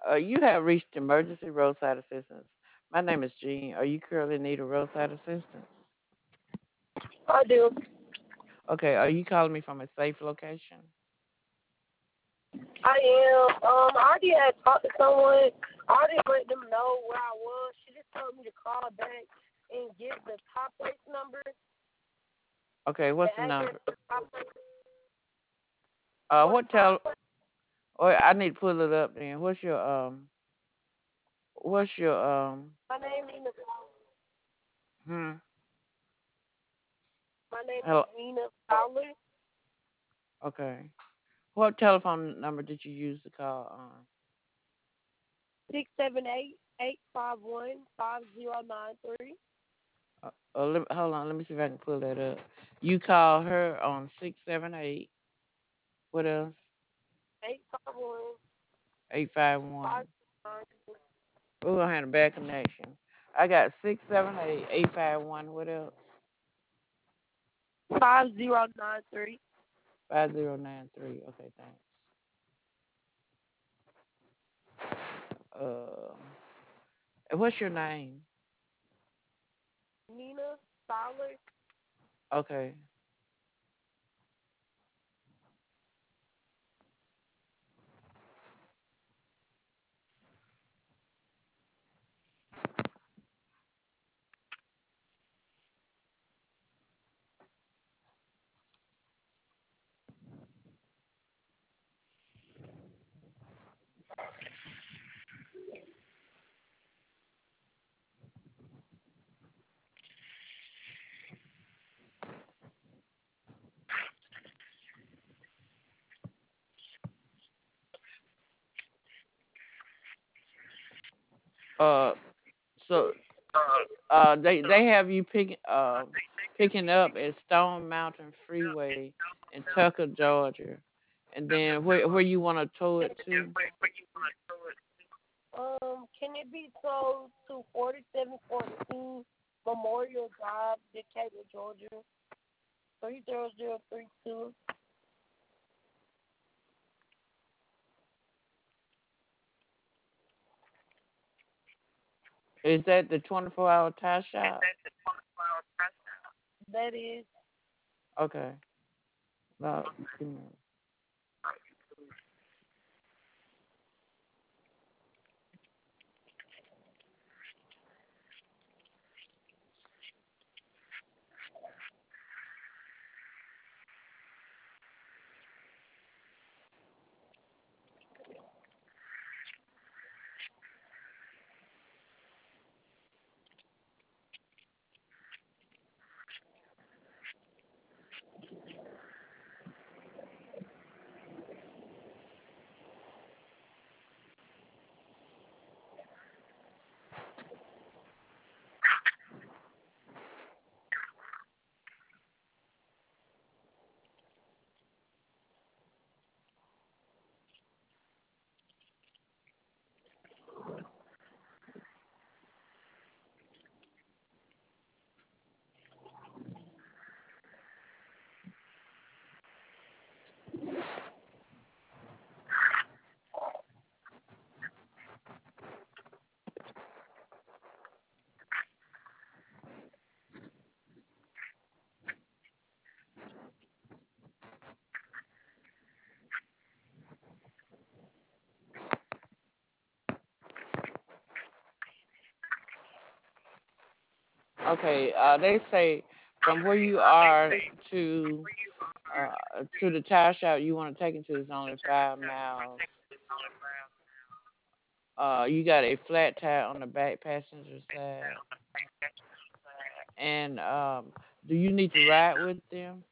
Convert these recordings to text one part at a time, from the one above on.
You have reached emergency roadside assistance. My name is Jean. Are you currently in need of roadside assistance? I do. Okay, are you calling me from a safe location? I am. I already had talked to someone. I already let them know where I was. She just told me to call back and give the top place number, Okay, the what's the address number? to the top place. For the What top tell? place. Or I need to pull it up. Then what's your My name is hmm? my name is Hello. Nina Fowler. Okay. What telephone number did you use to call on? 678-851-5093. Hold on. Let me see if I can pull that up. You call her on 678. What else? 851 851. 5093. We're gonna have a bad connection. I got 678-851. What else? 5093. 5093. Okay, thanks. Uh, what's your name? Nina Fowler. Okay. Uh, so they have you picking up at Stone Mountain Freeway in Tucker, Georgia, and then where you want to tow it to? Can it be sold to 4714 Memorial Drive, Decatur, Georgia, 30032? Is that the 24-hour tie shop? That is. Okay. No, give me Okay. They say from where you are to the tire shop you want to take it to is only 5 miles. You got a flat tire on the back passenger side, and do you need to ride with them?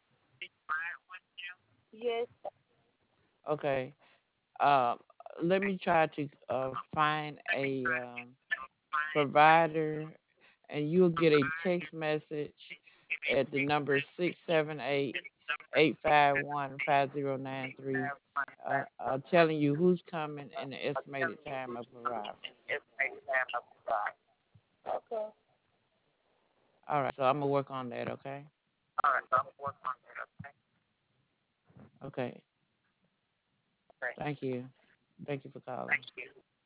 Yes. Okay. Um, Let me try to find a provider, and you'll get a text message at the number 678-851-5093, telling you who's coming and the estimated time of arrival. Okay. All right, so I'm gonna work on that. Okay. Okay. Thank you. Thank you for calling.